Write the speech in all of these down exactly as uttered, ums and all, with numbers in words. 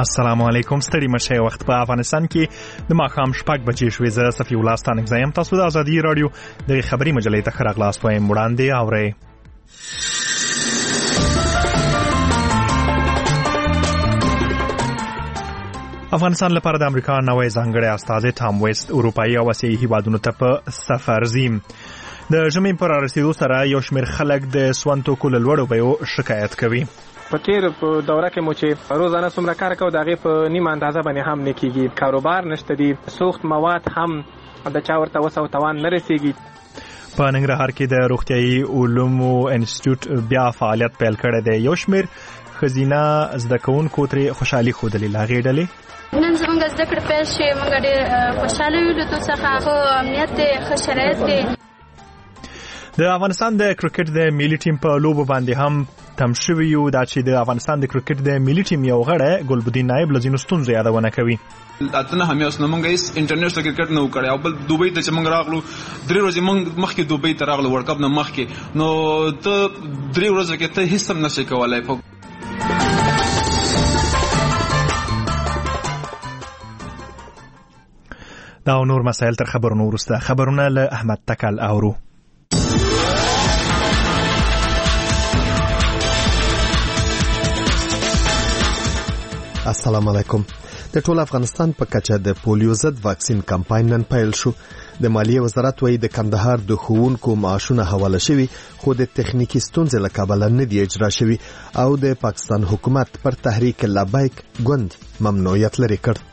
السلام علیکم. ستړي مشه وخت په افغانستان کې د ماښام شپږ بجې شوې. زه صفي الله ستانک زایم. تاسو د ازادي رادیو د خبري مجلې ته راغلاست وایم وړاندې اورئ. افغانستان لپاره د امریکا نوی ځانګړی استازی ټام ویست اروپایي او اسیایي هیوادونو ته په سفر ځي. د ژمي پر رسیدو سره یو شمېر خلک د سون توکو له لوړو بیو شکایت کوي. په تیر په دوره کې مو چې روزانه څومره کار کوو د هغې په نیمه اندازه باندې هم نه کېږي. کاروبار نشته دي، سوخت مواد هم د چا ورته وس او توان نه رسېږي. په ننګرهار کې د روغتیايي علومو انسټیټیوټ بیا فعالیت پیل کړی دی. یو شمېر ښځینه زده کوونکو ترې خوشحالي ښودلې. له هغې ډلې نن زموږ زده کړې پیل شوې، موږ ډېر خوشحاله یو له دوی څخه. ښه امنیت دی، ښه شرایط دی. د افغانستان د کرکټ د ملي ټیم په لوبو باندې هم تم شوي یو. دا چې د افغانستان د کرکټ د ملي ټیم یو غړی ګلبدین نایب له ځینو ستونزو یادونه کوي. اتنه هم یو سنمنګ ایس انټرنیشنل کرکټ نه وکړي او بل دوبۍ ته چې موږ راغلو درې ورځې موږ مخکې دوبۍ ته راغلو ورلد کپ نه مخکې، نو ته درې ورځې کې ته هیڅ هم نشې کولای. دا او نور مسایل تر خبرونو وروسته. خبرونه له احمد تکل اورو. السلام علیکم. د ټول افغانستان په کچه د پولیو ضد واکسین کمپاین نن پیل شو. د مالیې وزارت وايي د کندهار د ښوونکو معاشونه حواله شوي، خو د تخنیکی ستونزې له کبله نه دی اجرا شوي او د پاکستان حکومت پر تحریک لبیک ګوند ممنوعیت لري کړ.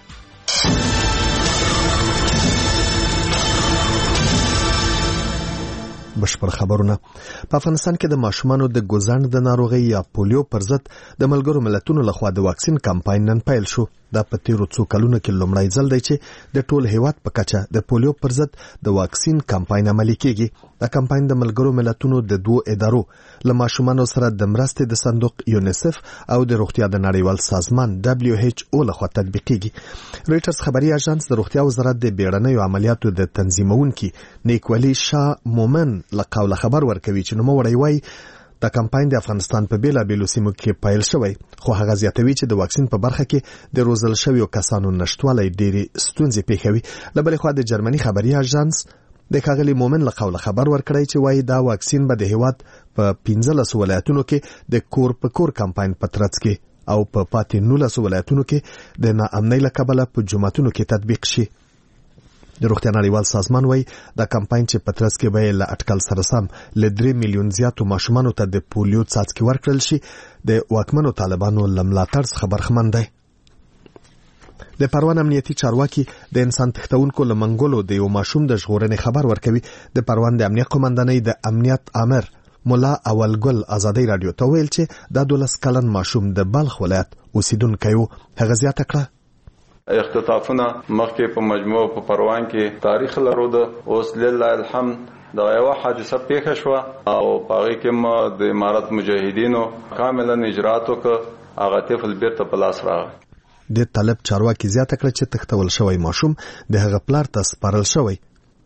بشپړ خبرونه. په افغانستان کې د ماشومانو د ګوزڼ د ناروغۍ یا پولیو پر ضد د ملګرو ملتونو لخوا د واکسین کمپاین نن پیل شو. دا په تیرو څو کلونو کې لومړی ځل دی چې د ټول هیواد په کچه د پولیو پر ضد د واکسین کمپاین عملي کیږي. دا کمپاین د ملګرو ملتونو د دوو ادارو له ماشومانو سره د مرستې د صندوق یونیسف او د روغتیا د نړیوال سازمان دبلیو ایچ او لخوا تطبیقیږي. رویټرز خبري اژانس د روغتیا وزارت د بیړنیو عملیاتو د تنظیمونکي نیکولي شاه مومن له قوله خبر ورکوي چې نوموړی وایي دا کمپاین د افغانستان په بیلابیلو سیمو کې پیل شوی، خو هغه زیاتوي چې د واکسین په برخه کې د روزل شویو کسانو نشټوالی ډېرې ستونزې پیښوي. له بلې خوا د جرمني خبري اژانس د ښاغلي مومن له قوله خبر ورکړی چې وایي دا واکسین به د هیواد په پنځلسو ولایتونو کې د کور په کور کمپاین په ترڅ کې او په پاتې نولسو ولایتونو کې د ناامنۍ له کبله په جوماتونو کې تطبیق شي. د روغتیا نړیوال سازمان وايي دا کمپاین چې په ترڅ کې به له اټکل سره سم له درې میلیون زیاتو ماشومانو ته د پولیو څاڅکي ورکړل شي د واکمنو طالبانو له ملاتړ څخه برخمن دی. د پروان امنیتي چارواکي د انسان تښتونکو له منګولو د یو ماشوم د ژغورنې خبر ورکوي. د پروان د امنیت قومندانۍ د امنیت امر مولا اولګل ازادي رادیو ته ویل چې دا دولس کلن ماشوم د بلخ ولایت اوسیدونکی و. هغه زیاته کړه اختطافونه مخکې په مجموع په پروان کې تاریخ لرو. د اوس لله الحمد دا یو حادثه پیښه شوه او په هغې کې ما د امارت مجاهدینو کاملا اجرات وکړ، هغه طفل بیرته په لاس راغی. د طالب چارواکي زیاته کړه چې تښتول شوی ماشوم د هغه پلار ته سپارل شوی.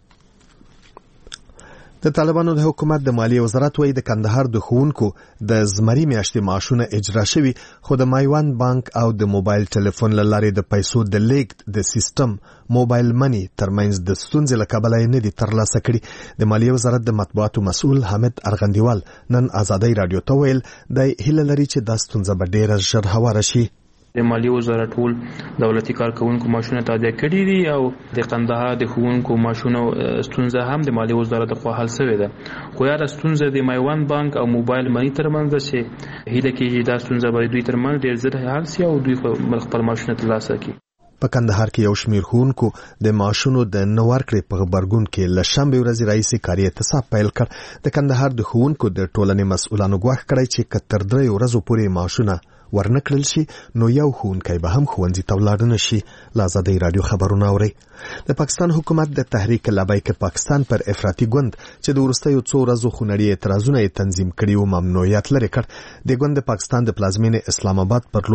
د طالبانو د حکومت د مالیې وزارت وايي د کندهار د ښوونکو د زمري میاشتې معاشونه اجرا شوي، خو د مایوان بانک او د موبایل ټلیفون له لارې د پیسو د لیږد د سیستم موبایل منی ترمنځ د ستونزې له کبله یې نه دي ترلاسه کړي. د مالیې وزارت د مطبوعاتو مسؤل حامد ارغندیوال نن ازادي رادیو ته ویل د هیله لري چې دا ستونزه به ډیره ژر هواره شي. د مالیې وزارت ټول دولتي کارکونکو معاشونه تادیه کړي دي او د قندهار د ښوونکو معاشونو ستونزه هم د مالیې وزارت لخوا حل شوې ده. خو یاده ستونزه د مایوان بانک او موبایل منی ترمنځ ده چې هیله کېږي دا ستونزه به دوی ترمنځ ډېر ژر حل شي او دوی خپل معاشونه ترلاسه کړي. په کندهار کې یو شمېر ښوونکو د معاشونو د نه ورکړې په غبرګون کې له شنبې ورځې راهیسې کاري اعتصاب پیل کړ. د کندهار د ښوونکو د ټولنې مسؤلانو ګواښ کړی چې که تر درېیو ورځو پورې معاشونه ورنکړل شي نو یو ښوونکی به هم ښوونځي ته ولاړ نه شي. له ازادۍ راډیو خبرونه اورئ. د پاکستان حکومت د تحریک لبیک پاکستان پر افراطي ګوند چې د وروستیو څو ورځو خونړي اعتراضونه یې تنظیم کړي وو ممنوعیت لرې کړ. د ګوند د پاکستان د پلازمینې اسلام آباد پر لور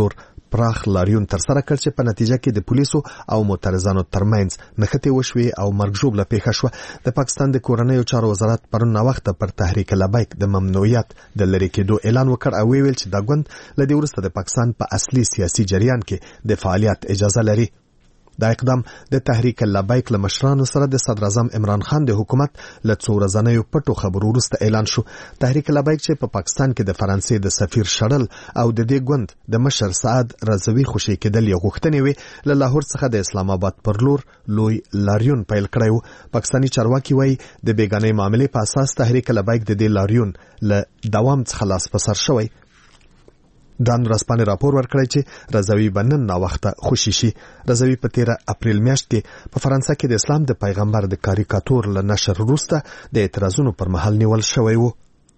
پراخ لاریون ترسره کړ چې په نتیجه کې د پولیسو او معترضانو ترمنځ نښتې وشوې او مرګ ژوبله پیښه شوه. د پاکستان د کورنیو چارو وزارت پرون ناوخته پر تحریک لبیک د ممنوعیت د لرې کېدو اعلان وکړ او ویل چې دا ګوند له دې وروسته د پاکستان په اصلي سیاسي جریان کې د فعالیت اجازه لري. دا اقدام د تحریک لبیک له مشرانو سره د صدر اعظم عمران خان د حکومت له څو ورځنیو پټو خبرو وروسته اعلان شو. تحریک لبیک چې په پا پاکستان کې د فرانسې د سفیر شړل او د دې ګوند د مشر سعد رضوي خوشي کېدل یې غوښتنې وې له لاهور څخه د اسلام آباد پر لور لوی لاریون پیل کړی و. پاکستاني چارواکي وایي د بیګانۍ معاملې په اساس تحریک لبیک د دې لاریون له دوام څخه لاس په سر شوی. دان رسپانې راپور ورکړی چې رضوي بنن نا وخته خوشي شي. رضوي په تیره اپریل میاشت کې په فرانسه کې د اسلام د پیغمبر د کاریکاتور له نشر وروسته د اعتراضونو پر مهال نیول شوی و.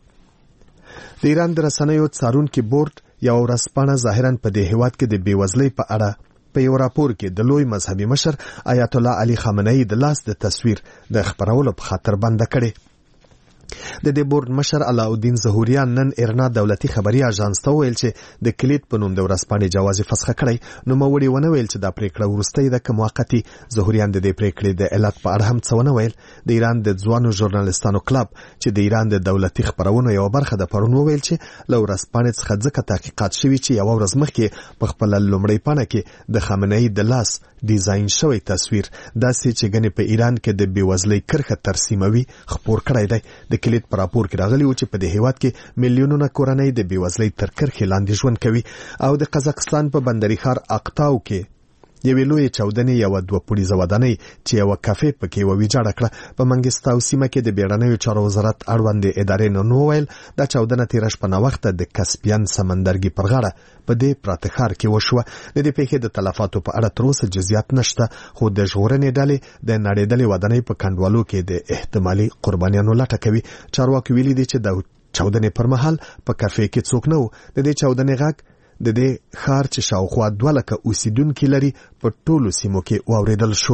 د ایران د رسنیو څارونکي بورډ یو ورځپاڼه ظاهرا په دې هیواد کې د بېوزلۍ په اړه په یو راپور کې د لوی مذهبي مشر آیت الله علي خامنه‌ای د لاس د تصویر د خبرولو په خاطر بنده کړي. د دې بورډ مشر علاءالدین ظهوریان نن ایرنا دولتي خبري اژانس ته ویل چې د کلیت په نوم د ورځپاڼې جواز فسخ کړی. نو موري ونه ویل چې دا پریکړه ورستۍ د موقتی. ظهوریان د دې پریکړې د علت په اړه هم څه ونه ویل. د ایران د ځوانو ژورنالستانو کلب چې د ایران د دولتي خبرونو یو برخه د پرون ویل چې له ورځپاڼې څخه ځکه تحقیقات شوي چې یو ورځ مخکې په خپل لومړی پاڼه کې د خامنه‌ای د لاس ډیزاین شوی تصویر داسې چې ګنې په ایران کې د بېوزلۍ کرښه ترسیموي خپور کړی دی. د کلیت په راپور کې راغلی و چې په دې هیواد کې میلیونونه کورنۍ د بېوزلۍ تر کرښې لاندې ژوند کوي او د قزاقستان په بندري ښار اقتاو کې یوې لویې چاودنې یوه دوه پوړیزه ودانۍ چې یوه کافې پکې یوه ویجاړه کړه. په منګستاو سیمه کې د بیړنیو چارو وزارت اړوندې ادارې نن وویل دا چاودنه تېره شپه ناوخته د کسپین سمندرګي پر غاړه په دې پراته ښار کې وشوه. د دې پیښې د تلفاتو په اړه تر اوسه جزیات نشته خو د ژغورنې ډلې د نړېدلې ودانۍ په کنډوالو کې د احتمالي قربانیانو لټه کوي. چارواکي ویلي دي چې د چاودنې پر مهال په کافې کې څوک نه و. د دې چاودنې غږ د دې ښار چې شاوخوا دوه لکه اوسیدونکي لري په ټولو سیمو کې واورېدل شو.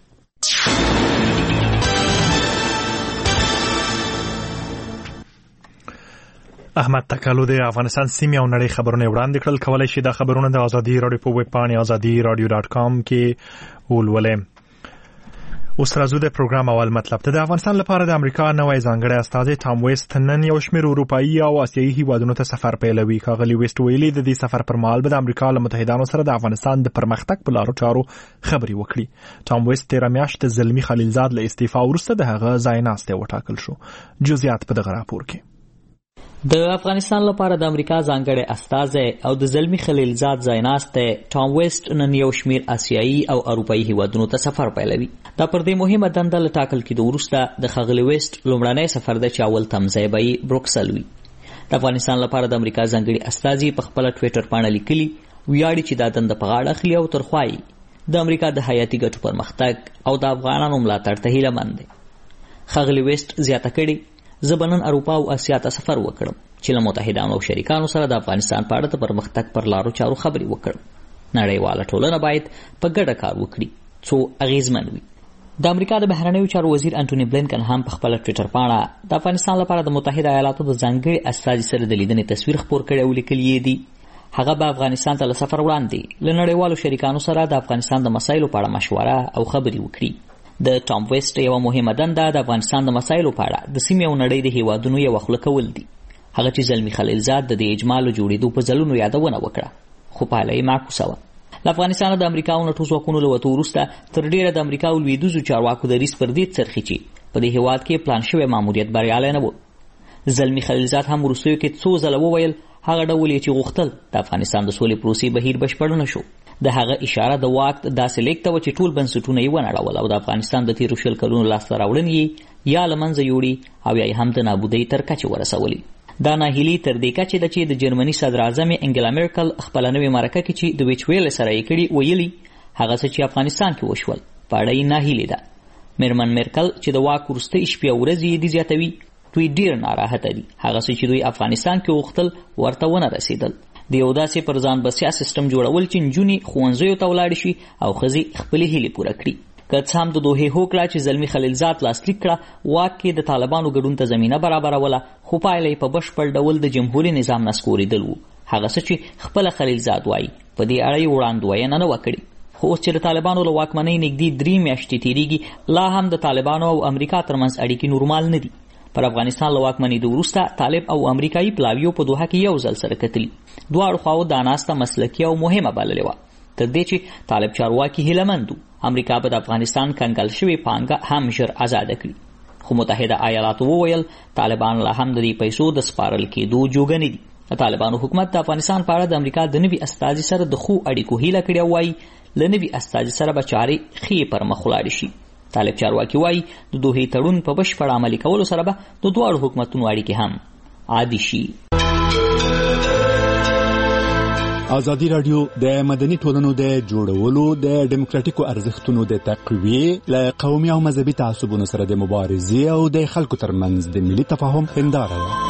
احمد تکالو د افغانستان سیمې او نړۍ خبرونه وړاندې کړل. کولای شي دا خبرونه د ازادي رادیو په ویب پاڼې ازادي رادیو ډاټ کام کې ولولئ. اوس راځو د پروګرام اول مطلب ته. د افغانستان لپاره د امریکا نوی ځانګړی استازی ټام ویست نن یو شمېر اروپایي او آسیایي هیوادونو ته سفر پیلوي. ښاغلي ویست ویلي د دې سفر پر مهال به د امریکا له متحدانو سره د افغانستان د پرمختګ په لارو چارو خبرې وکړي. ټام ویست تېره میاشت د زلمي خلیلزاد له استعفا وروسته د هغه ځایناستی وټاکل شو. جزئیات په دغه راپور کې. د افغانستان لپاره د امریکا ځانګړی استازی او د زلمي خلیلزاد ځایناستی ټام ویست نن یو شمېر آسیایي او اروپایي هیوادونو ته سفر پیلوي. دا پر دې مهمه دنده له ټاکل کېدو وروسته د ښاغلي ویست لومړنی سفر دی چې اول تمځای به یې بروکسل وي. د افغانستان لپاره د امریکا ځانګړي استازي په خپله ټویټر پاڼه لیکلي ویاړي چې دا دنده په غاړه اخلي او تر خوا یې د امریکا د حیاتي ګټو پرمختګ او د افغانانو ملاتړ ته هیله مند دی. ښاغلي ویست زیاته کړې زه به نن اروپا او اسیا ته سفر وکړم چې له متحدانو او شریکانو سره د افغانستان په اړه د پرمختګ پر لارو چارو خبرې وکړم. نړیواله ټولنه باید په ګډه کار وکړي څو اغیزمن وي. د امریکا د بهرنیو چارو وزیر انټونی بلینکن هم په خپله ټویټر پاڼه د افغانستان لپاره د متحده ایالاتو د ځانګړي استازي سره د لیدنې تصویر خپور کړی او لیکلي یې دي هغه به افغانستان ته له سفر وړاندې له نړیوالو شریکانو سره د افغانستان د مسایلو په اړه مشوره او خبرې وکړي. د ټام ویست یوه مهمه دنده د افغانستان د مسایلو په اړه د سیمې او نړۍ د هیوادونو یوه خوله کول دي. هغه چې زلمي خلیلزاد د دې اجمالو جوړېدو په ځلونو یادونه وکړه خو پایله یې معکوسه وه. له افغانستانه د امریکا او نټو ځواکونو له وتو وروسته تر ډېره د امریکا او لویدیځو چارواکو دریځ پر دې څرخي چې په دې هېواد کې پلان شوی ماموریت بریالی نه و. زلمي خلیلزاد هم وروستیو کې څو ځله وویل هغه ډول یې چې غوښتل د افغانستان د سولې پروسې بهیر بشپړ نه شو. د هغه اشاره د واک داسې لیک ته وه چې ټول بنسټونه یې ونړول او د افغانستان د تېرو شل کلونو لاسته راوړنې یا له منځه یوړي او یا یې هم د نابودۍ تر کچې ورسولي. دا ناهیلي تر دې کچې ده چې د جرمني صدر اعظم انګلا میرکل خپله نوې مرکه کې چې د ویچ ویل سره یې کړي ویلي هغه څه چې افغانستان کې وشول په اړه یې ناهیلې ده. میرمن میرکل چې د واک وروستۍ شپې او ورځې یې دي زیاتوي دوی ډېر ناراحته دي. هغه څه چې دوی افغانستان کې غوښتل ورته ونه رسېدل. د یو داسې پر ځان بسیا سیستم جوړول چې نجونې ښوونځیو ته ولاړې شي او ښځې خپلې هیلې پوره کړي. که څه هم د دوحې هوکړه چې زلمي خلیلزاد لاسلیک کړه واک کې د طالبانو ګډون ته زمینه برابروله خو پایله یې په بشپړ ډول د جمهوري نظام نسکورېدل و هغه څه چې خپل خلیلزاد وایي په دې اړه وړاندوینه نه وکړي. خو اوس چې د طالبانو له واکمنۍ نږدې درې میاشتې تېرېږي لا هم د طالبانو او امریکا ترمنځ اړیکې نورمال نه دي. پر افغانستان له واکمنېدو وروسته طالب او امریکایي پلاویو په دوحه کې یو ځل سره کتلي. دواړو خواو دا ناسته مسلکي او مهمه بللې وه، تر دې چې طالب چارواکي هیله مند و امریکا به د افغانستان کنګل شوې پانګه هم ژر ازاده کړي. خو متحده ایالاتو وویل طالبان لا هم د دې پیسو د سپارل کېدو جوګه نه دي. د طالبانو حکومت د افغانستان په اړه د امریکا د نوي استازي سره د ښو اړیکو هیله کړې او وایي له نوي استازي سره به چارې ښې پر مخ ولاړې شي. طالب چارواکي وایي د دوحې تړون په بشپړ عملي کولو سره به د دواړو حکومتونو اړیکې هم عادي شي. ازادي راډیو د مدني ټولنو د جوړولو د ډیموکراتیکو ارزښتونو د تقویې له قومي او مذهبي تعصبونو سره د مبارزې او د خلکو ترمنځ د ملي تفاهم هنداره ده.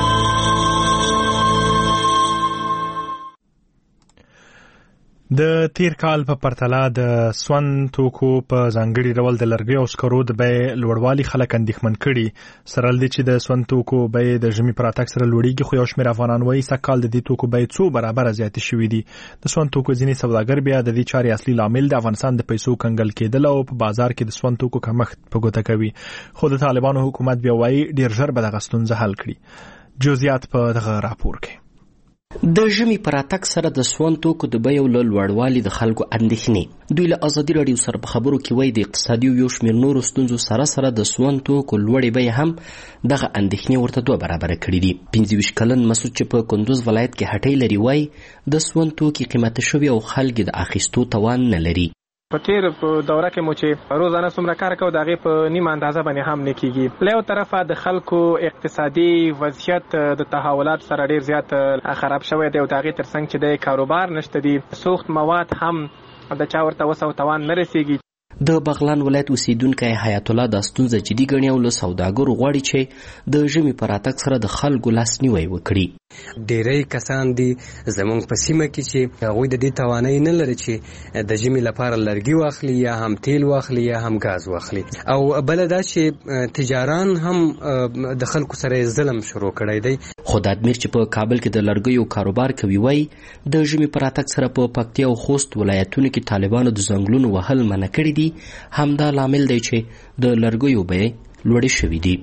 د تیر کال په پرتله د سون توکو په ځانګړي ډول د لرګیو او سکرو د بیې لوړوالي خلک اندېښمن کړي. سره له دې چې د سون توکو بیې د ژمي په راتګ سره لوړېږي، خو یو شمېر افغانان وایي سږکال د دې توکو بیې څو برابره زیاتې شوې دي. د سون توکو ځینې سوداګر بیا د دې چارې اصلي لامل د افغانستان د پیسو کنګل کېدل او په بازار کې د سون توکو کمښت په ګوته کوي. خو د طالبانو حکومت بیا وایي ډېر ژر به دغه ستونزه حل کړي. جزئیات په دغه راپور کې. د ژمي په راتګ سره د سون توکو د بیو له لوړوالي د خلکو اندېښنې. دوی له ازادي راډیو سره په خبرو کې وایي د اقتصادي او یو شمېر نورو ستونزو سره سره د سون توکو لوړې بیې هم دغه اندېښنې ورته دوه برابره کړي دي. پنځه ویشت کلن مسعود چې په کندوز ولایت کې هټۍ لري وایي د سون توکي قیمته شوي او خلک د اخیستو توان نه لري. په تیر په دوره کې مو چې روزانه څومره کار کوو د هغې په نیمه اندازه باندې هم نه کېږي. له یو طرفه د خلکو اقتصادي وضعیت د تحولات سره ډېر زیات خراب شوی دی او د هغې تر څنګ چې د کاروبار نشته دي، سوخت مواد هم د چا ورته وس او توان نه رسېږي. د بغلان ولایت اوسیدونکی حیات الله دا ستونزه جدي ګڼي او له سوداګرو غواړي چې د ژمي په راتګ سره د خلکو لاسنیوی وکړي. ډېری کسان دي زموږ په سیمه کې چې هغوی د دې توانایي نه لري چې د ژمي لپاره لرګي واخلي یا هم تیل واخلي یا هم ګاز واخلي. او بله دا چې تجاران هم د خلکو سره ظلم شروع کړی دی. خو د ادمیر چې په کابل کې د لرګیو کاروبار کوي وایي د ژمي په راتګ سره په پکتیا او خوست ولایتونو کې طالبانو د ځنګلونو وهل منع کړي دي. همدا لامل دی چې د لرګیو بیې لوړې شوې دي.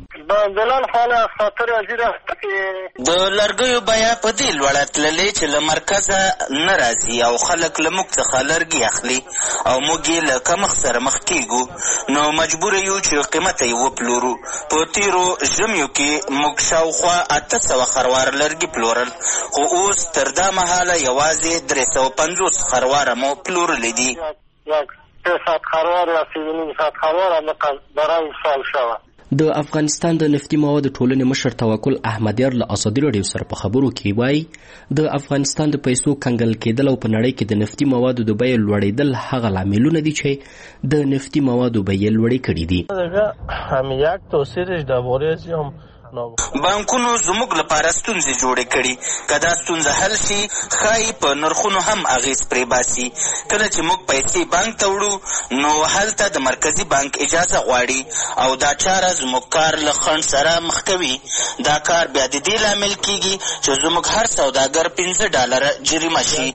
د لرګیو بیه په دې لوړه تللې چې له مرکزه نه راځي او خلک له موږ څخه لرګي اخلي او موږ یې له کمښت سره مخ کېږو، نو مجبور یو چې قیمت یې وپلورو. په تیرو ژمیو کې موږ شاوخوا اته سوه خروار لرګي پلورل، خو اوس تر دا مهاله یوازې درې سوه پنځوس خرواره مو پلورلي دي. د افغانستان د نفتي موادو ټولنې مشر توکل احمدیار له ازادي راډیو سره په خبرو کې وایي د افغانستان د پیسو کنګل کېدل او په نړۍ کې د نفتي موادو د بیې لوړېدل هغه لاملونه دي چې د نفتي موادو بیې لوړې کړي دي. بانکونو زموږ لپاره ستونزې جوړې کړي. که دا ستونزه حل شي ښایي په نرخونو هم اغېز پرې باسي. کله چې موږ پیسې بانک ته وړو نو هلته د مرکزي بانک اجازه غواړي او دا چاره زموږ کار له خنډ سره مخ کوي. دا کار بیا د دې لامل کیږي چې زموږ هر سوداګر پنځه ډالره جریمه شي.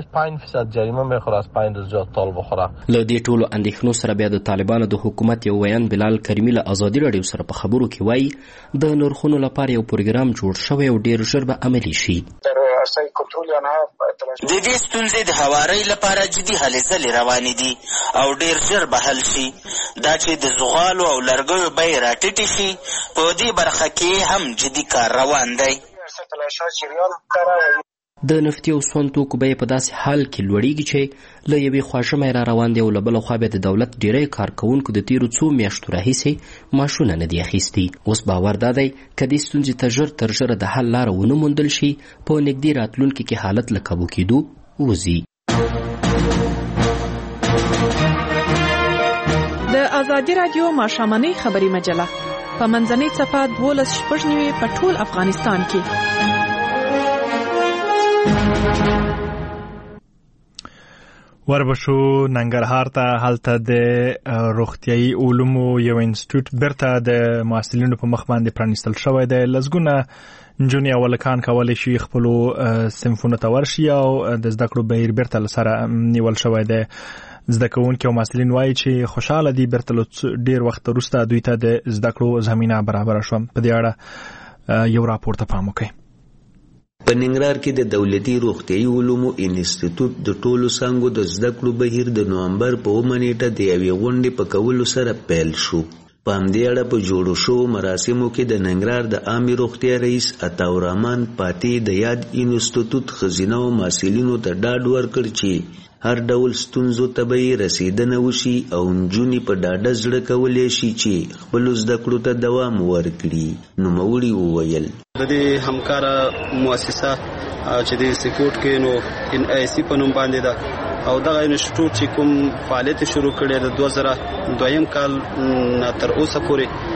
له دې ټولو اندېښنو سره بیا د طالبانو د حکومت یو ویان بلال کریمي له ازادي راډیو سره په خبرو کې وایي د نرخونو لپاره یو پروګرام جوړ شوی او ډېر ژر به عملي شي. د دې ستونزې د هوارۍ لپاره جدي هلې ځلې روانې دي او ډېر ژر به حل شي. دا چې د زغالو او لرګیو بیې راټیټې شي، په دې برخه کې هم جدي کار روان دی. د نفتي او سون توکو بیې په داسې حال کې لوړېږي چې له یوې خوا ژمی را روان دی او له بله خوا بیا د دولت ډېری کارکوونکو د تېرو څو میاشتو راهیسې معاشونه نه دي اخیستي. اوس باور دا دی که دې ستونزې ته ژر تر ژره د حل لاره ونه موندل شي، په نږدې راتلونکي کې حالت له کابو کېدو وځي. د ازادي راډیو ماښامنۍ خبري مجله په منځنۍ څپه دولس شپږ نوي په ټول افغانستان کې. وربشو ننګرهار ته هلته د روغتیايي علومو یو انسټیټیوټ برته د محصلینو په مخ باندې پرانیستل شوی دی. لزګونه نجونې او هلکان کولی شي خپلو صنفونو ته ورشي او د زده کړو بهیر بیرته له سره نیول شوی دی. زده کوونکي او محصلین وایي چې خوشحاله دي بیرته له ډېر وخت وروسته دوی ته د زده کړو زمینه برابره شوه. په دې اړه یو راپور ته پام وکړئ. په ننګرهار کې د دولتي روغتیايي علومو انسټیټیوټ د ټولو څانګو د زده کړو بهیر د نومبر په اوومه نیټه د یوې غونډې په کولو سره پیل شو. په همدې اړه په جوړو شوو مراسمو کې د ننګرهار د عامې روغتیا رئیس عطاالرحمن پاتې د یاد انسټیټیوټ ښځینه او محصلینو ته ډاډ ورکړ چې هر ډول ستونزو ته به یې رسیدنه وشي او نجونې په ډاډه زړه کولی شي چې خپلو زده کړو ته دوام ورکړي. نوموړي وویل د دې همکاره مؤسسه چې د انسټیټیوټ کې نو ان ای سی په نوم باندې ده او دغه انسټیټیوټ چې کوم فعالیت شروع کړی د دوه زره دویم کال تر اوسه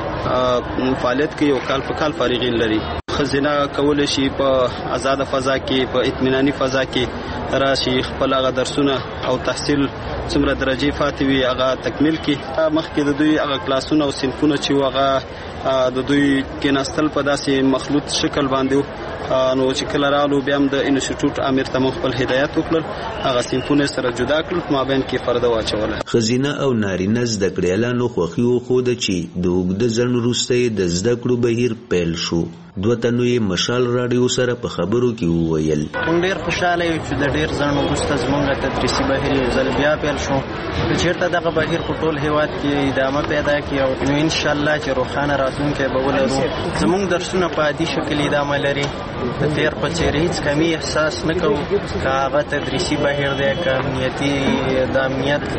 پورې فعالیت کې یو کال په کال فارغین لري. خزینه کولی شي په آزاد فضا کې په اطمیناني فضا کې راشي خپل هغه درسونه او تحصیل څومره درجه فاتې وي هغه تکمیل کړي. مخکې د دوی هغه کلاسونه او صنفونه چې هغه د دوی کېناستل په داسې مخلوط شکل باندې نو چې کله رالو بیا هم د انسټیټیوټ امیر ته خپل هدایت وکړل هغه صنفونه سره جدا کړل په مابین کې پرده واچوله. ښځینه او نارینه زده کړیالانو خوښي وښوده چې د اوږده ځنډ وروسته د زده کړو بهیر پیل شو. دوه تنو یې مشال راډیو سره په خبرو کې وویل موږ ډېر خوشحاله یو چې د ډېر ځنډ وروسته زموږ تدریسي بهیر یو ځل بیا پیل شو. که چېرته دغه بهیر په ټول هېواد کې ادامه پیدا کړي نو انشاءالله چې روښانه راتلونکی به ولرو. زموږ درسونه په عادي شکل ادامه لري. د تېر په څېر هېڅ کمی احساس نه کوو که هغه تدریسي بهیر دی که امنیتي د امنیت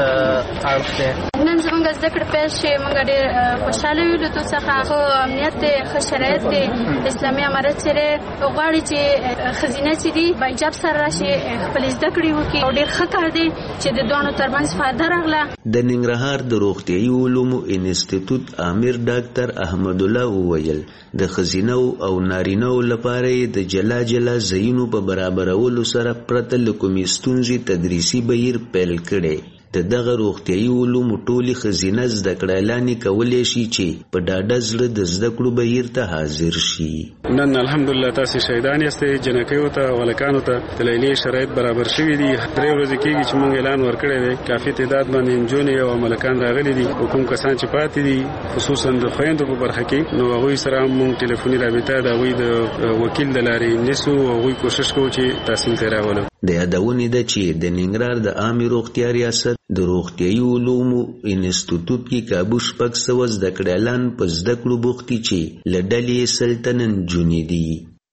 اړخ دی. نن زموږ زده کړې پیل شوې موږ ډېر خوشحاله یو له تو څخه. ښه امنیت دی ښه شرایط دی اسلامي امارت سره غواړي چې ښځینه چې دي با حجاب سره راشي خپلې زده کړې وکړي او ډېر ښه کار دی چې د دواړو ترمنځ فایده راغله. د ننګرهار د روغتیايي علومو انسټیټیوټ امیر ډاکټر احمد الله وویل د ښځینه او نارینه لپاره د جلا جلا ځایونو په برابرولو سره پرته له کومې ستونزې تدریسي بهیر پیل کړی. د دغه روغتیايي علومو ټولې ښځینه زده کړیالانې کولی شي چې په ډاډه زړه د زده کړو بهیر ته حاضر شي. نن الحمدلله تاسې شهیدان یاستئ. جنکیو ته او هلکانو ته د لیلیې شرایط برابر شوي دي. درې ورځې کېږي چې موږ اعلان ورکړی دی. کافي تعداد باندې نجونې او هلکان راغلي دي. کوم کسان چې پاتې دي خصوصا د خویندو په برخه کې نو هغوی سره هم موږ ټلیفوني رابطه د هغوی د وکیل د لارې نیسو او هغوی کوشش کوو چې تحصیل ته راولو. د یادونې ده چې د ننګرهار د عامې روغتیا ریاست د روغتیايي علومو انسټیټیوټ کې کابو شپږ سوه زده کړیالان په زده کړو بوخت دي چې له ډلې سل تنه نجونې دي.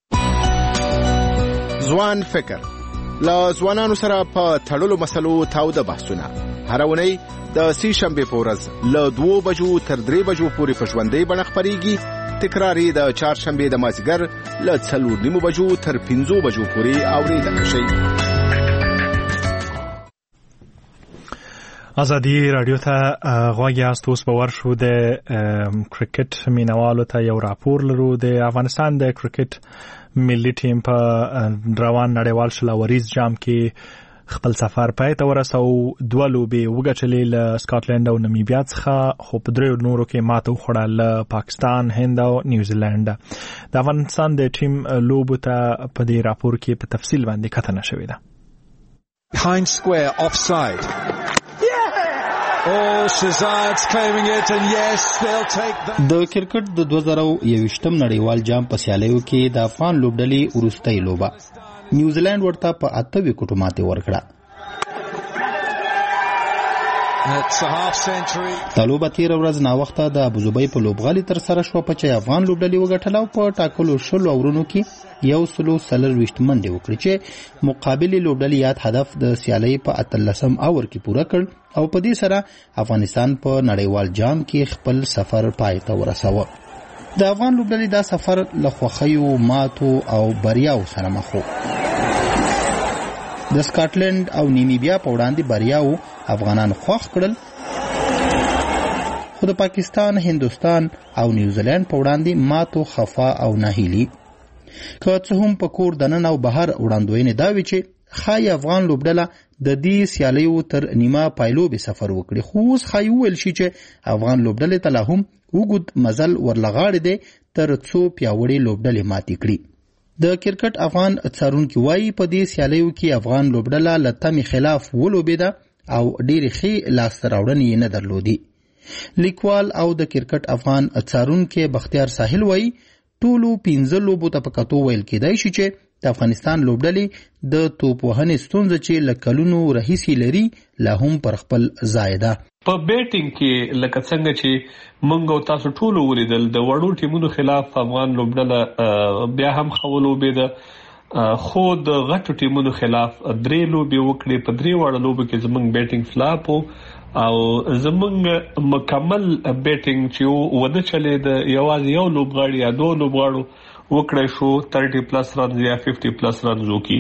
ځوان فکر له ځوانانو سره په تړلو مسلو تاوده بحثونه هره اونۍ د سې شنبې په ورځ له دوو بجو تر درې بجو پورې په ژوندۍ بڼه خپرېږي. تکرار یې د چهارشنبې د مازدیګر له څلور نیمو بجو تر پنځو بجو پورې اورېدلی شئ. ازادي رادیو ته غوږ یاست. اوس به ورشو د کرکټ مینوالو ته یو راپور لرو. د افغانستان د کرکټ ملي ټیم په روان نړیوال شلاوریز جام کې خپل سفر پای ته ورسو. دوه لوبې وګټلې له سکاټلند او نمیبیا څخه، خو په دریو نورو کې ماته وخوړه له پاکستان، هند او نیوزیلند. د افغانستان د ټیم لوبو ته په دې راپور کې په تفصیل باندې کتنه شوې ده. Behind square offside. Oh, Shahzad's claiming it and yes, they'll take that. د کرکټ د دوه زره یوویشتم نړیوال جام په سیالیو کې د افغان لوبډلې وروستۍ لوبه نیوزیلند ورته په اته وکټو ماتې ورکړه. دا لوبه تېره ورځ ناوخته د ابوظبي په لوبغالي ترسره شوه په چې افغان لوبډلې وګټله او په ټاکلو شلو اورونو کې یو سلو څلرویشت منډې وکړې چې مقابلې لوبډلې یاد هدف د سیالۍ په اتلسم اور کې پوره کړ او په دې سره افغانستان په نړیوال جام کې خپل سفر پای ته ورساوه. د افغان لوبډلې دا سفر له خوښیو، ماتو او بریاو سره مخ و. د سکاټلند او نیمیبیا په وړاندې بریاو افغانان خوښ کړل، خو د پاکستان، هندوستان او نیوزیلند په وړاندې ماتو، خفا او ناهیلي. که څه هم په کور دننه او بهر وړاندوینې دا وي چې خای افغان لوبډله د دې سیالیو تر نیمه پایلوبې سفر وکړي، خو اوس خای ویل شي چې افغان لوبډلې ته لا هم وګد مزل ورلغاړي دی تر څو پیاوړې لوبډلې ماتې کړي. د کرکټ افغان څارونکي وایي په دې سیالیو کې افغان لوبډله له تمې خلاف ولوبېده او ډېرې ښې لاسته راوړنې یې نه درلودې. لیکوال او د کرکټ افغان څارونکي بختیار ساحل وایي ټولو پنځه لوبو ته په کتو ویل کېدای شي چې د افغانستان لوبډلې د توپ وهنې ستونزه چې له کلونو راهیسې لري لا هم پر خپل ځای ده. په بیټینګ کې لکه څنګه چې موږ او تاسو ټولو ولیدل د وړو ټیمونو خلاف افغان لوبډله بیا هم ښه ولوبېده، خو د غټو ټیمونو خلاف درې لوبې وکړې. په درې واړه لوبو کې زموږ بیټینګ فلاپ و او زموږ مکمل بیټینګ چې ونه چلېد، یوازې یو لوبغاړي یا دوه لوبغاړو وکړای شو ترټي پلس رنز یا ففټي پلس رنز وکړي.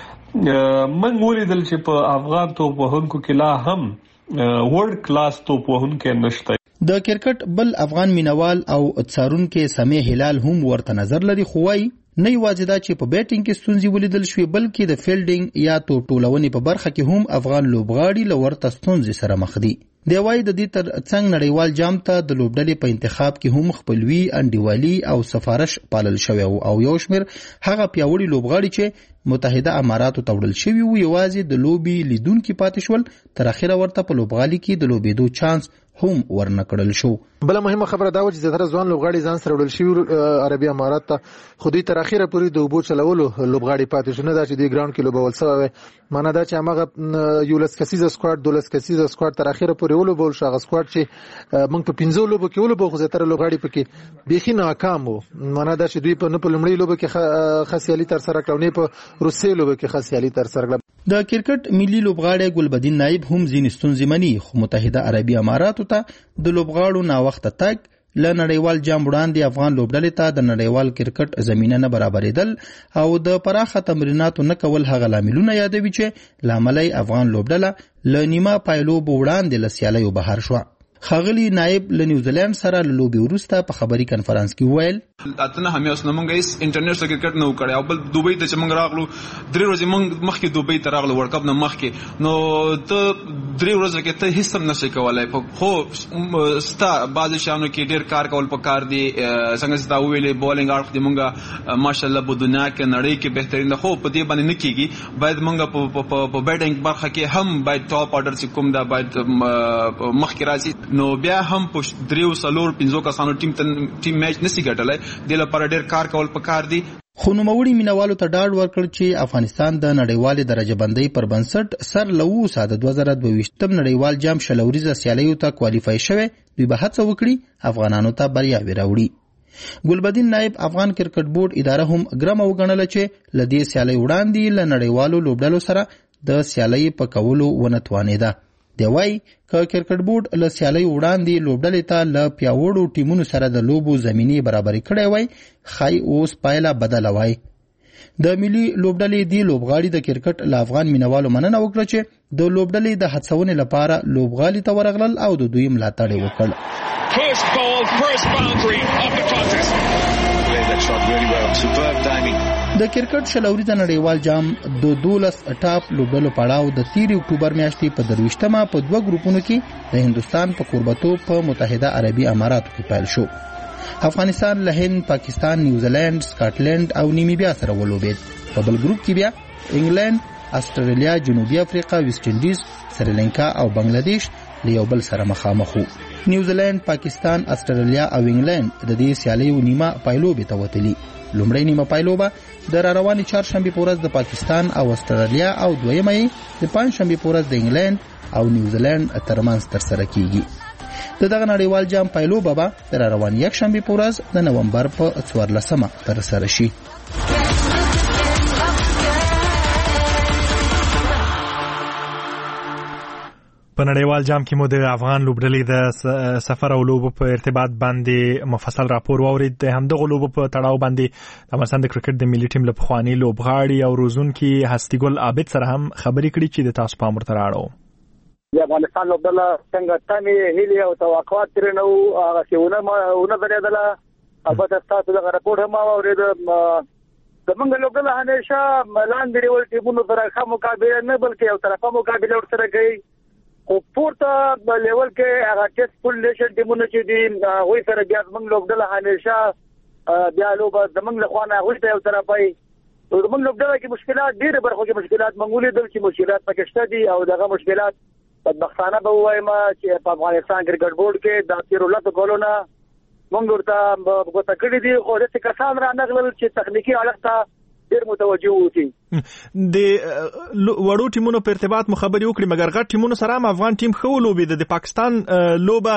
موږ ولیدل چې په افغان توپ وهونکو کې لا هم ورلد کلاس توپ وهونکي نشته. د کرکټ بل افغان مینوال او څارونکي سمیع هلال هم ورته نظر لري، خو وايي نه یوازې دا چې په بیټینګ کې ستونزې ولیدل شوې بلکې د فیلډینګ یا توپ ټولونې په برخه کې هم افغان لوبغاړي له ورته ستونزې سره مخ دي. دی وايي د دې تر څنګ نړیوال جام ته د لوبډلې په انتخاب کې هم خپلوي انډیوالي او سفارش پالل شوی او یو شمېر هغه پیاوړي لوبغاړي چې متحده اماراتو ته وړل شوي وو یوازې د لوبي لیدونکي پاتې شول، تر اخره ورته په لوبغالي کې د لوبېدو چانس هم ورنکړل شو. بل مهمه خبره دا و چې زیاتره ځوان لوبغاړي ځان سره وړل شوي عربي امارات ته، خو دوی تر اخره پورې د اوبو چلولو لوبغاړي پاتې شو، نه دا چې دوی ګراوند کې لوبول شوی وي. معنا دا چې هغه یولس کسیزه سکواډ دولس کسیزه سکواډ تر اخره پورې ولوبول شو. هغه سکواډ چې موږ په پنځو لوبو کې ولوبو خو زیاتره لوبغاړي پکې بیخي ناکام وو. معنا دا چې دوی په نه په لومړۍ لوبو کې خاصیالي تر سره کړو، نه په روسي لوبو کې خاصیالي تر سره کړو. د کرکټ ملي لوبغاړی ګلبدین نایب هم ځینې ستونزې مني، خو متحده عربي اماراتو ته د لوبغاړو ناوخته تګ، له نړیوال جام وړاندې افغان لوبډلې ته د نړیوال کرکټ زمینه نه برابرېدل او د پراخه تمریناتو نه کول هغه لاملونه یادوي چې لامل افغان لوبډله له نیمه پایلوبو وړاندې له سیالیو بهر شوه. خاغلی نائب له نیوزیلند سره له لوبي وروسته په خبري کانفرنس کې وویل اتنه هم اوس نمونږ هیڅ انټرنیشنل کرکټ نه وکړی او بل دوبۍ ته چې موږ راغلو درې ورځې موږ مخکې دوبۍ ته راغلو ورلډ کپ نه مخکې، نو ته درې ورځې کې ته هیڅ هم نشې کولای، خو ستا بعضې شیانو کې ډېر کار کول پکار دي. څنګه چې تا وویلې بولینګ اړخ دې موږ ماشاءالله په دنیا کې نړۍ کې بهترین ده، خو په دې باندې نه کېږي. باید موږ په بیټینګ برخه کې هم باید ټاپ آرډر چې کوم ده باید مخکې راځي، نو بیا هم په دریو څلور پنځو کسانو ټیم ټیم میچ نشي ګټلی. دې لپاره ډېر کار کول پکار دي. خو نوموړي مینوالو ته ډاډ ورکړ چې افغانستان د نړیوالې درجه بندۍ پر بنسټ سر له اوسه د دوه زره دوه ویشتم نړیوال جام شل اوریزه سیالیو ته کوالیفای شوی، دوی به هڅه وکړي افغانانو ته بریاوې راوړي. ګلبدین نایب افغان کرکټ بورډ اداره هم ګرمه وګڼله چې له دې سیالۍ وړاندې له نړیوالو لوبډلو سره د سیالۍ په کولو ونه توانېده. دی وايي که کرکټ بورډ له سیالۍ وړاندې لوبډلې ته له پیاوړو ټیمونو سره د لوبو زمینې برابرې کړی وای، ښایي اوس پایله بدله وای. د ملي لوبډلې دی لوبغاړي د کرکټ له افغان مینوالو مننه وکړه چې د لوبډلې د هڅونې لپاره لوبغالي ته ورغلل او د دوی ملاتړ یې وکړ. First ball, first boundary of the contest. That shot really well. Superb timing. د کرکټ شل اوریزه نړیوال جام د دولس ټاپ لوبډلو پړاو د تیر اکتوبر میاشتې په درویشتمه په دوه ګروپونو کې د هندستان په کوربتوب په متحده عربي اماراتو کې پیل شو. افغانستان له هند، پاکستان، نیوزیلند، سکاټلند او نیمیبیا سره ولوبېد. په بل ګروپ کې بیا انګلند، استرالیا، جنوبي افریقا، ویسټ انډیز، سریلانکا او بنگلاديش له یو بل سره مخامخ وو. نیوزیلند، پاکستان، استرالیا او انګلند د دې سیالیو نیمه پایلوبې ته وتلي. لومړی نیمه پایلوبه د را روانې چهارشنبې په ورځ د پاکستان او استرالیا او دویمه یې د پنجشنبې په ورځ د انګلند او نیوزیلند ترمنځ ترسره کیږي. د دغه نړیوال جام پایلوبه به د را روانې یکشنبې په ورځ د نومبر په څوارلسمه ترسره شي. په نړیوال جام کې مو د افغان لوبډلې د سفر او لوبو په ارتباط باندې مفصل راپور واورید. د همدغه لوبو په تړاو باندې د افغانستان د کرکټ د ملي ټیم له پخواني لوبغاړي او روزونکي هستي ګل عابد سره هم خبرې کړې چې د تاسو پام ورته راړو. د افغانستان لوبډله څنګه تمې هیلې او توقعات ترې نه وو هغه څه ونه ونه درېدله. البته تاسو دغه راپور هم واورید زمونږ لوبډله همیشه لاندې ډول ټیمونو سره ښه مقابله نه بلکې یو طرفه مقابله ورسره کوي خو پورته لیول کې هغه ټیسټ فول نیشن ټیمونه چې دي هغوی سره بیا زمونږ لوبډله همیشه بیا لوبه زمونږ له خوا نه هغوی ته یو طرفه وي نو زمونږ لوبډله کې مشکلات ډېرې برخو کې مشکلات موږ ولیدل چې مشکلات پکې شته دي او دغه مشکلات بدبختانه به ووایم چې په افغانستان کرکټ بورډ کې د تېرو لسو کلونو موږ ورته ګوته کړي دي خو داسې کسان رانغلل چې تخنیکي اړخ ته ډېر متوجه اوسي د وړو ټیمونو په ارتباط مو خبرې وکړې مګر غټ ټیمونو سره هم افغان ټیم ښه ولوبېده د پاکستان لوبه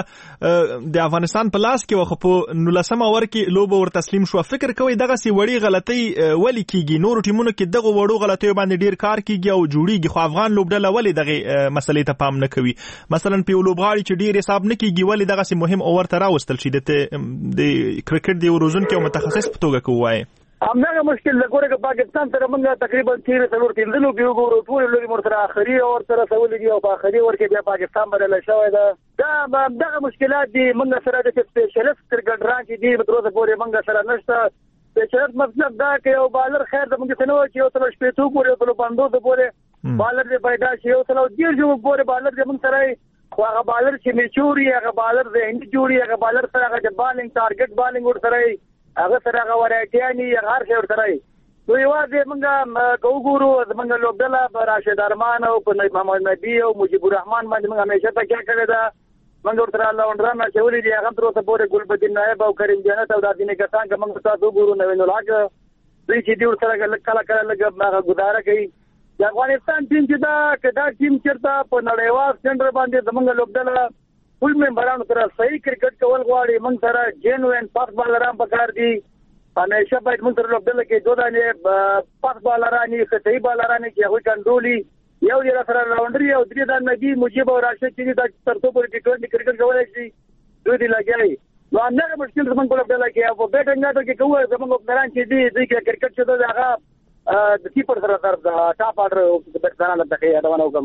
د افغانستان په لاس کې وه خو په نولسم اوور کې لوبه ور تسلیم شوه فکر کوئ دغسې وړې غلطۍ ولې کېږي نورو ټیمونو کې دغو وړو غلطیو باندې ډېر کار کېږي او جوړېږي خو افغان لوبډله ولې دغې مسلې ته پام نه کوي مثلا په یو لوبغاړي چې ډېر حساب نه کېږي ولې دغسې مهم اوور ته راوستل شي د کرکټ د یو روزونکي او متخصص په توګه که ووایې همدغه مشکل د ګوره که پاکستان سره موږ تقریبا تېرې څلور پنځه لوبې وګورو ټولې لوبې ورسره آخري اور سره سولې دي او په آخري اور کې بیا پاکستان بدله شوی ده دا همدغه مشکلات دي موږ سره د سپیشلیست کرکټران چې دي تر اوسه پورې موږ سره نشته سپیشلیست مطلب دا که یو بالر خیر د موږ څه نه وایي چې یو سلو شپېتو پورې یو سلو پنځوسو پورې بالر دې پیدا شي یو سلو دېرشو پورې بالر دې موږ سره خو هغه بالر چې میچور وي هغه بالر ذهني جوړ وي هغه بالر سره هغه د بالینګ ټارګټ بالینګ ورسره هغه سره هغه ورایټیاني هر شی ورسره نو یوازې موږ که وګورو زموږ لوبډله په راشد ارمان او په محمد نبي او مجیب الرحمان باندې موږ همیشه تکیه کړې ده موږ ورسره لونډران اچولي دي هغه تر اوسه پورې ګلبدین نایب او کریم جنت او دا ځینې کسان که موږ تاسو وګورو نوین الحق دوی چې دي ورسره کله کله لږ هغه ګزاره کوي د افغانستان ټیم چې دا که دا ټیم چېرته په نړیوال سټنډرډ باندې زموږ لوبډله ټول ممبرانو سره صحیح کرکټ کول غواړي موږ سره جینوین پاس بالران پکار دي همیشه باید موږ سره لوبډله کې دوه دانې پاس بالران وي که صحیح بالران چې هغوی کنټرول وي یو یې راسره راونډري او درې دانې دي مجیب او راشد چې دي دا تر څو پورې ټي ټوینټي کرکټ کولی شي دوی دې لګیا وي نو همدغه مشکل زموږ په لوبډله کې او په بیټینګ اټو کې که ووایو زموږ اوپنران چې دي دوی کې کرکټ چې دی هغه د کیپر سره سره د ټاپ اډر بیټسمنانو ته یادونه وکړم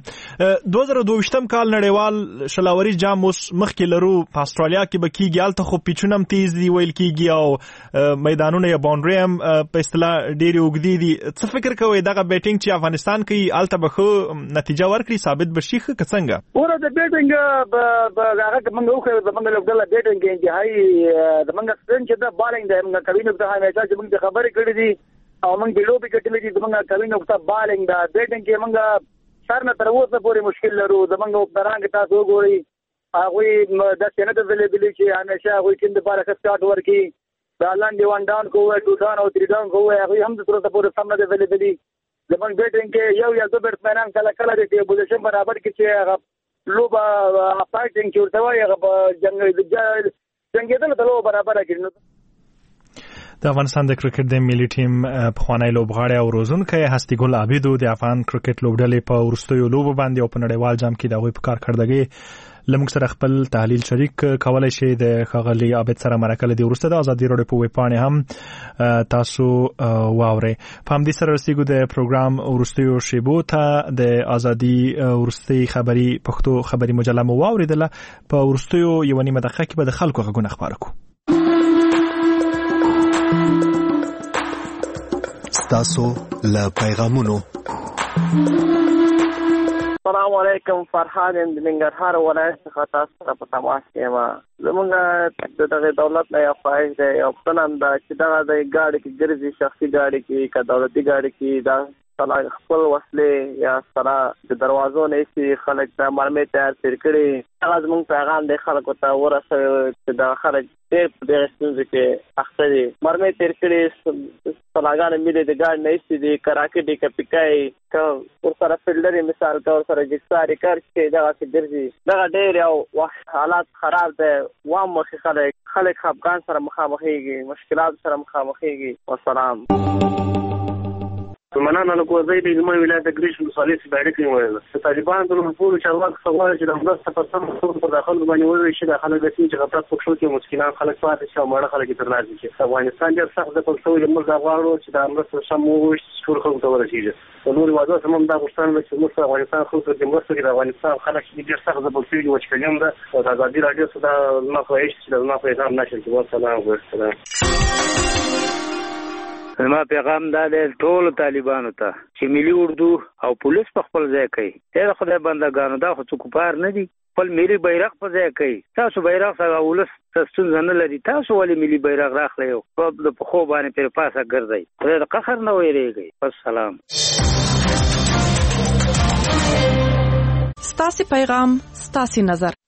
دوه زره دوه کال نړیوال شلاوري جام اوس مخکې لرو په استرالیا کې به کېږي هلته خو پیچونه هم تیز دي ویل کېږي او میدانونه یا باونډري هم په اصطلاح ډېرې اوږدې دي څه فکر کوئ دغه بیټینګ چې افغانستان کوي هلته به ښه نتیجه ورکړي ثابت به شي ښه که څنګه وره د بیټینګ هغه که موږ وښیو زموږ لوبډله بیټینګ انتهایي زموږ سپین چې د بالینګ دی موږ کوي نقطه همیشه چې موږ خبرې کړې دي او موږ د لوبې ګټلې دي زموږ کوي نقطه بالینګ ده بیټینګ کې موږ سر نه تر اوسه پورې مشکل لرو زموږ اوپنران کې تاسو وګورئ هغوی داسې نه ده ځلېدلي چې همیشه هغوی ټیم دپاره ښه سټارټ ورکړي دا لاندې وان ډاون که ووایي ټو ډاون او تھري ډاون که ووایي هغوی هم د تر اوسه پورې سم نه ده ځلېدلي زموږ بیټینګ کې یو یا دوه بیټسمینان کله کله د ټیم پوزیشن برابر کړي چې هغه لوبه فایټینګ چې ورته وایي هغه په جنګېدلو ته لوبه برابره کړي د افغانستان د کرکټ د ملي ټیم پخوانی لوبغاړی او روزونکی هستی ګل عابدو د افغان کرکټ لوبډلې په وروستیو لوبو باندې او په نړیوال جام کې د هغوی په کارکردګۍ له موږ سره خپل تحلیل شریک کولی شي د ښاغلي عابد سره مرکه له دې وروسته د ازادي راډیو په ویب پاڼې هم تاسو واورئ په همدې سره رسیږو د پروګرام وروستیو شیبو ته د ازادي وروستۍ خبري پښتو خبري مجله مو واورېدله په وروستیو یوه نیمه دقیقه کې به د خلکو غږونه خپاره کړو تاسو له پیغامونو السلام علیکم فرحان د ننګرهار ولایت څخه تاسو سره په تماس کې یم زموږ د دغه دولت نه یو خواهش دی یو پوښتنه هم ده چې دغه د ګاډي کې ګرځي شخصي ګاډي کې که دولتي ګاډي کې دا خپل وسلې یا سره د دروازو نه ایستي خلک ته مرمۍ تیار تېر کړي هغه زموږ پیغام دی خلکو ته ورسوي چې دغه خلک ډېر په دغه ستونزو کې اخته دي مرمۍ تېر کړي سلاګانې ملي د ګاډي نه ایستي دي که راکټ یې که پیکای که ورسره فیلډر یې مثال که ورسره جګسار یې کار چې دغسې ګرځي دغه ډېر یو حالات خراب دی وام مخې خلک خلک خفګان سره مخامخېږي مشکلات سره مخامخېږي والسلام مننه له کوزۍ د علمي ولایت د ګریش ولسوالۍ څخه اړیکې ویل د طالبانو د ټولو چارواکو څخه غواړي چې د مرسته په سم ډول په داخل باندې ووایي چې د خلک د سیمې چې غفلت پکښو کې مسکینان خلک پاتې شي او ماړه خلک یې ترلاسه کړي افغانستان ډېر سخت ځپل شوی دی موږ دا غواړو چې دا مرسته سم ووایي چې ټولو خلکو ته ورسېږي په نورو هېوادونو ته هم دا غوښتنه ده چې موږ افغانستان خلکو ته مرسته وکړي د افغانستان خلک چې ډېر سخت ځپل شوي دي وچکالي هم ده او د ازادي راډیو څخه دا زما خواهش چې د زما پیغام نشر کړي والسلام والسلام ما پیغام دا دی ټول طالبانو ته چې ملي اردو او پولیس په خپل ځای کوي. دا خدای بندګانو دا خو څوک کفار نه دي، خپل ملي بیرغ په ځای کوي. تاسو بیرغ سره ولس ستاسو نه لري، تاسو ولې ملي بیرغ راخلئ او په خو باندې پر پاسه ګرځئ؟ خدای د قهر نه ویریږي. السلام. ستاسو پیغام ستاسو نظر